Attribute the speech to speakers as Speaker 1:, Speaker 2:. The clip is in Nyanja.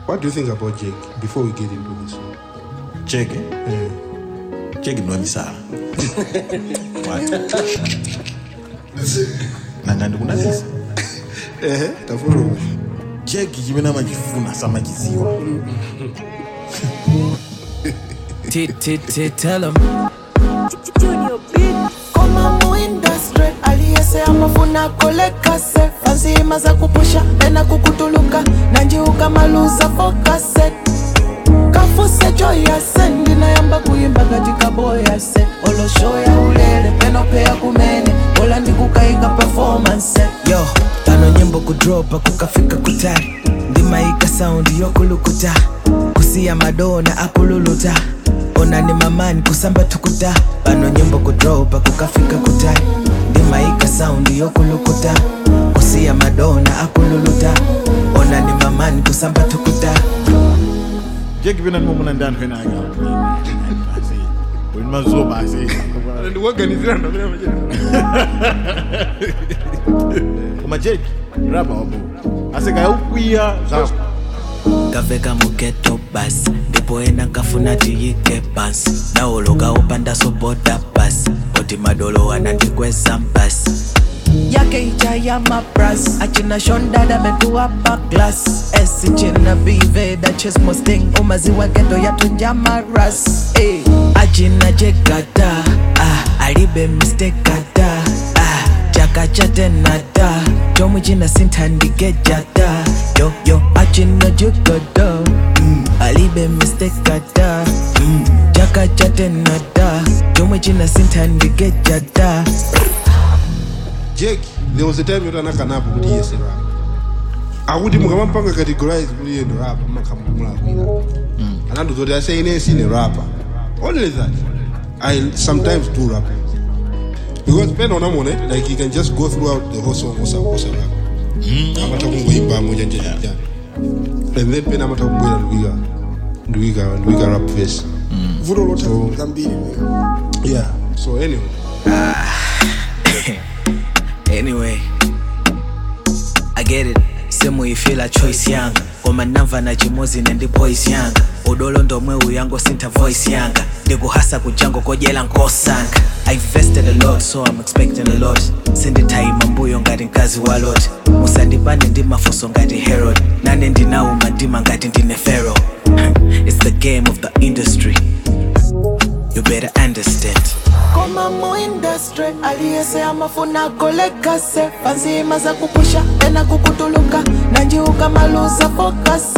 Speaker 1: What do you think about Jake before we get into this one?
Speaker 2: Jake? Jake no misala. What? Nangani kunazisa?
Speaker 1: Tafuru.
Speaker 2: Jake jimena majifuna sama jiziwa.
Speaker 3: Tell him. Junior beat. Koma mu industry aliyese amafuna koleka se fancy maza kupusha ena kukutuluka nanjiuka maluza focus set kafuse joya sendi na yamba kuyimba katika boya se olo show ya ulele peno pea kumene ola ndikukaika performance yo tano nyimbo kudropa kukafika kutari ndimaika sound yokulukuta kusia madona akululuta ona ni mamani kusamba tukuta bano nyimbo kudropa kukafika kutari ndimaika sound yokulukuta kusia madona akululuta ona ni mamani kusamba tukuta
Speaker 2: Jake bina ni mwana ndani kwena aga. Wini mazoba ase.
Speaker 1: Ndi organizera ndo mimi mjeni.
Speaker 2: Kuma Jake rapa wabo. Ase kaya ukwiya za
Speaker 3: kaveka mugeto bus ndipo ena kafuna tiyike bus na ologa upanda soboda bus oti madolo anandikweza bus yake ija ya mabras achina shondada metu upper class esi china bive da chase mustang umaziwa ghetto ya tunjama ras achina jegata alibe mistake gata chaka chatenada jomu jina sintandigejada yo achina jegada alibe mistake gata chaka chatenada jomu jina sintandigejada.
Speaker 1: Jake, there was a time you're not gonna put yes rap. I would mukampanga categorize muri endo rap makamula kwina. And I say in a rapper. Only that I sometimes do rap. Because depend on a money, like you can just go throughout the whole song osa rap. Amata kungoimba moja nje. And then pen amata kungoira ndwiga rap verse. Vuro lota kambiri. Yeah. So anyway.
Speaker 3: Anyway, I get it. Semu you feel a choice yanga. Oma nava na jimozi nendi boys yanga. Odolo ndo mwe uyango sinta voice yanga. Digo hasa kujango kojela nkosanga. I invested a lot so I'm expecting a lot. Sindi taima mbuyo ngati nkazi wa lot. Musandi bani ndima foso ngati Herod. Nane ndina umadima ngati ndine Pharaoh. It's the game of the industry. You better understand. Koma mu industry aliyese amafuna koleka se fancy maza kupusha ena kukutuluka nanjiuka maluza focus